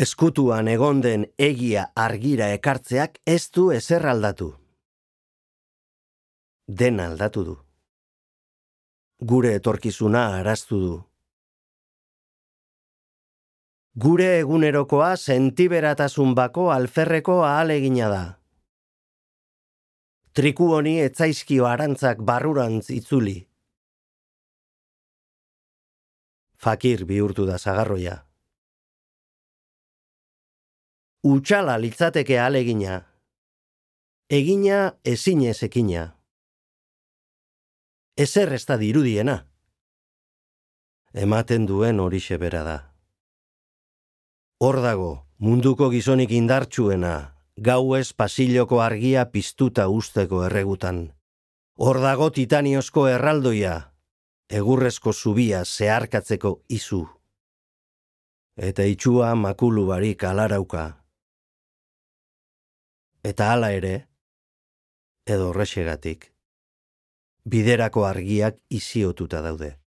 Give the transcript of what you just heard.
Eskutuan egon den egia argira ekartzeak ez du ezer aldatu. Dena aldatu du. Gure etorkizuna araztu du. Gure egunerokoa sentiberatasun bako alferreko ahalegina da. Triku honi etzaizkio arantzak barrurantz itzuli. Fakir bihurtu da sagarroia. Utxala litzateke ahalegina. Egina ezinez ekina. Ezer ez da dirudiena. Ematen duen horixe bera da. Hor dago, munduko gizonik indartsuena, gauez pasilloko argia piztuta usteko erregutan. Hor dago titaniozko erraldoia, egurrezko zubia zeharkatzeko izu. Eta itxua makulu barik alarauka. Eta hala ere, edo horrexegatik, biderako argiak iziotuta daude.